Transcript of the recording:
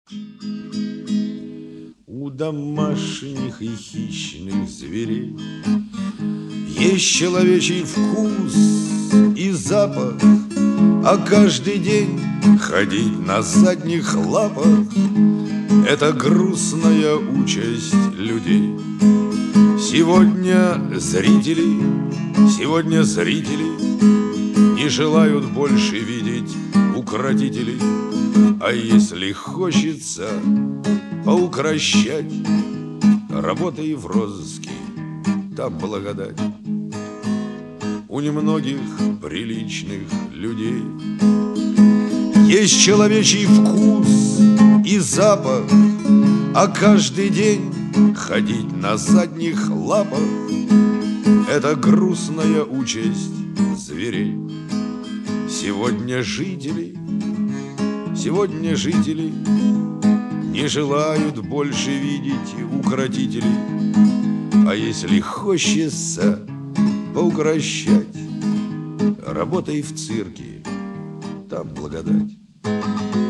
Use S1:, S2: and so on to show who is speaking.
S1: У домашних и хищных зверей есть человечий вкус и запах, а каждый день ходить на задних лапах — это грустная участь людей. Сегодня зрители не желают больше видеть укротителей. А если хочется поукращать, работай в розыске, там благодать. У немногих приличных людей есть человечий вкус и запах, а каждый день ходить на задних лапах — это грустная участь зверей. Сегодня жители не желают больше видеть укротителей. А если хочется поукращать, работай в цирке, там благодать.